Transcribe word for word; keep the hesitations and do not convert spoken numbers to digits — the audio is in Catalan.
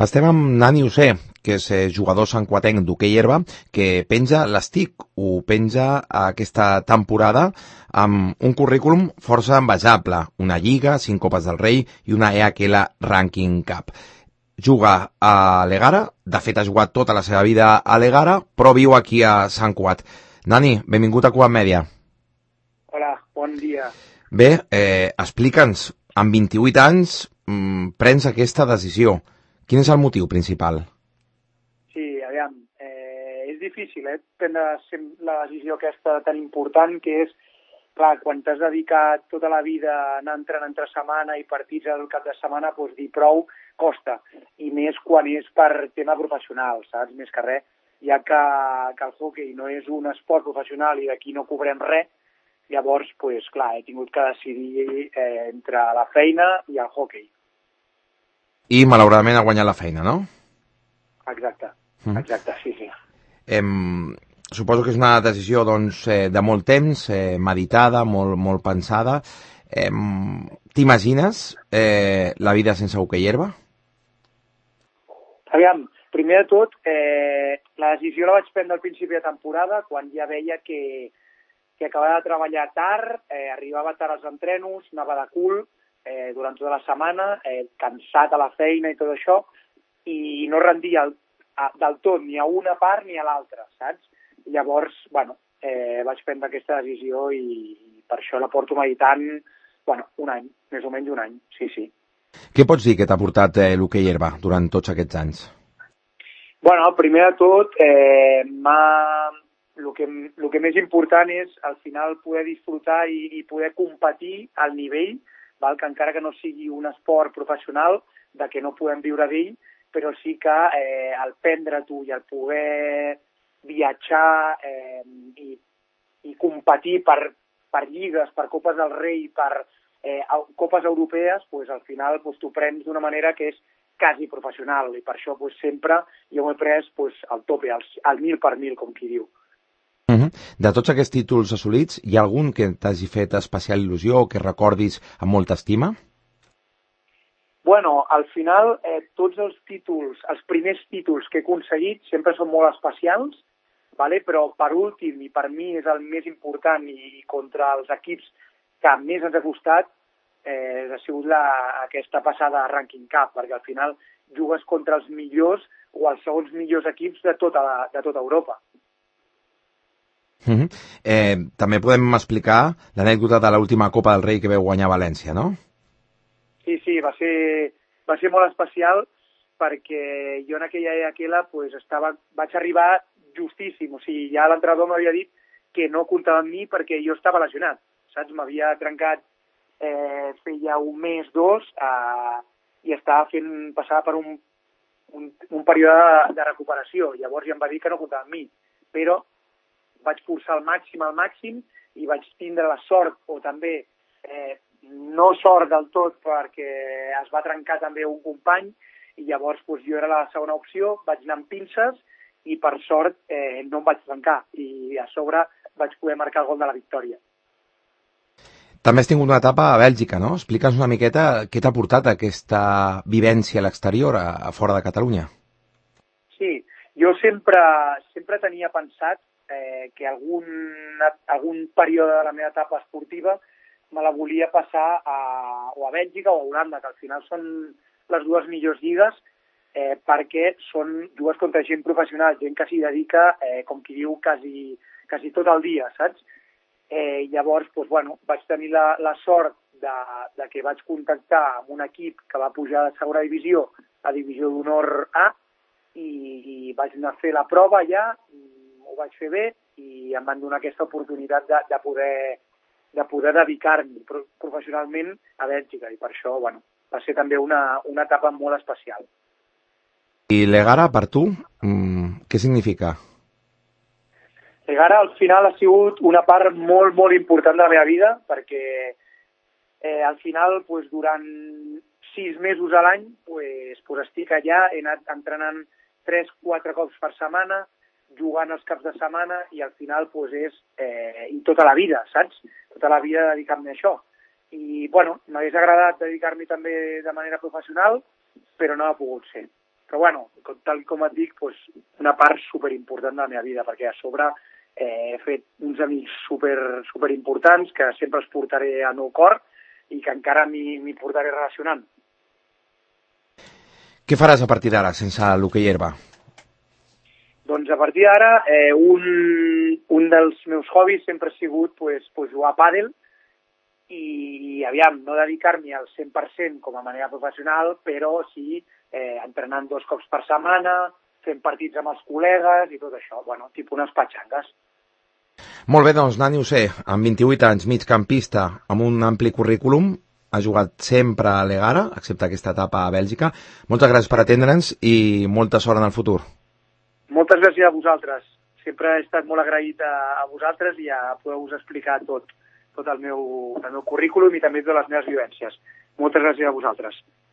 Estem amb Nani Ossé, que és jugador santcuatenc d'hoquei herba, que penja l'estic, ho penja aquesta temporada amb un currículum força envejable, una Lliga, cinc Copes del Rei i una E H L Ranking Cup. Juga a l'Egara, de fet ha jugat tota la seva vida a l'Egara, però viu aquí a Sant Cuat. Nani, benvingut a Cuat Mèdia. Hola, bon dia. Bé, eh, explica'ns, amb vint-i-vuit anys mmm, prens aquesta decisió. Quin és el motiu principal? Sí, aviam, eh, és difícil eh, prendre la decisió aquesta tan important que és, clar, quan t'has dedicat tota la vida a anar entrant entre setmana i partits al cap de setmana, doncs dir prou costa, i més quan és per tema professional, saps? Més que res, ja que, que el hoquei no és un esport professional i d'aquí no cobrem res, llavors, doncs, clar, he tingut que decidir eh, entre la feina i el hoquei. I malauradament ha guanyat la feina, no? Exacte, exacte, sí, sí. Em, suposo que és una decisió doncs, eh, de molt temps, eh, meditada, molt, molt pensada. Em, T'imagines eh, la vida sense hoquei herba? Aviam, primer de tot, eh, la decisió la vaig prendre al principi de temporada, quan ja veia que, que acabava de treballar tard, eh, arribava tard als entrenos, anava de cul, eh, durant tota la setmana, eh, cansat a la feina i tot això, i no rendia el, a, del tot ni a una part ni a l'altra, saps? Llavors, bueno, eh, vaig prendre aquesta decisió i per això la porto meditant, bueno, un any, més o menys un any, sí, sí. Què pots dir que t'ha portat eh, l'hoquei herba durant tots aquests anys? Bueno, primer de tot, eh, m'ha... El que, el que més important és, al final, poder disfrutar i, i poder competir al nivell, val? Que encara que no sigui un esport professional, de que no podem viure d'ell, però sí que eh, el prendre-t'ho i el poder viatjar eh, i, i competir per, per lligues, per Copes del Rei, per eh, Copes europees, pues, al final pues, t'ho prens d'una manera que és quasi professional, i per això pues, sempre jo m'he pres pues, al tope, al, al mil per mil, com qui diu. Uh-huh. De tots aquests títols assolits, hi ha algun que t'hagi fet especial il·lusió o que recordis amb molta estima? Bueno, al final, eh, tots els títols, els primers títols que he aconseguit sempre són molt especials, vale? Però per últim, i per mi és el més important, i contra els equips que més ens ha costat, eh, ha sigut la, aquesta passada a Ranking Cup, perquè al final jugues contra els millors o els segons millors equips de tota, la, de tota Europa. Uh-huh. eh, també podem explicar l'anècdota de l'última Copa del Rei que veu guanyar a València, no? Sí, sí, va ser, va ser molt especial perquè jo en aquella E H L pues, estava, vaig arribar justíssim, o sigui, ja l'entrenador m'havia dit que no comptava amb mi perquè jo estava lesionat, saps? M'havia trencat eh, feia un mes, dos, eh, i estava fent, passava per un, un, un període de, de recuperació, llavors ja em va dir que no comptava amb mi, però vaig forçar al màxim, al màxim, i vaig tindre la sort, o també eh, no sort del tot, perquè es va trencar també un company, i llavors doncs, jo era la segona opció, vaig anar amb pinces, i per sort eh, no em vaig trencar, i a sobre vaig poder marcar el gol de la victòria. També has tingut una etapa a Bèlgica, no? Explica'ns una miqueta què t'ha portat aquesta vivència a l'exterior, a, a fora de Catalunya. Sí, jo sempre, sempre tenia pensat Eh, que algun, algun període de la meva etapa esportiva me la volia passar a, o a Bèlgica o a Holanda, que al final són les dues millors lligues, eh, perquè són dues contra gent professional, gent que s'hi dedica, eh, com qui diu, quasi, quasi tot el dia, saps? Eh, llavors, doncs, bueno, vaig tenir la, la sort de, de que vaig contactar amb un equip que va pujar de segona divisió a divisió d'honor A, i, i vaig anar a fer la prova allà, ho vaig fer bé i em van donar aquesta oportunitat de, de poder, de poder dedicar-m'hi professionalment a Bèlgica, i per això bueno, va ser també una, una etapa molt especial. I l'Egara, per tu, mmm, què significa? L'Egara al final ha sigut una part molt, molt important de la meva vida, perquè eh, al final, pues, durant sis mesos a l'any, pues, pues, estic allà, he anat entrenant tres, quatre cops per setmana, jugant els caps de setmana, i al final pues, és eh, i tota la vida, saps? Tota la vida dedicar-me a això. I, bueno, m'hagués agradat dedicar-m'hi també de manera professional, però no ha pogut ser. però bueno, tal com et dic, doncs, una part superimportant de la meva vida, perquè a sobre eh, he fet uns amics super, super importants que sempre els portaré al meu cor i que encara m'hi portaré relacionant. Què faràs a partir d'ara, sense l'hoquei herba? Doncs a partir d'ara, eh, un, un dels meus hobbies sempre ha sigut pues, pues, jugar a pàdel i, aviam, no dedicar-m'hi al cent per cent com a manera professional, però sí eh, entrenant dos cops per setmana, fent partits amb els col·legues i tot això, bueno, tipus unes patxangues. Molt bé, doncs, Nani Ossé, amb vint-i-vuit anys, migcampista, amb un ampli currículum, ha jugat sempre a l'Egara, excepte aquesta etapa a Bèlgica. Moltes gràcies per atendre'ns i molta sort en el futur. Moltes gràcies a vosaltres. Sempre he estat molt agraït a, a vosaltres i a poder-vos explicar tot, tot el meu, el meu currículum i també totes les meves vivències. Moltes gràcies a vosaltres.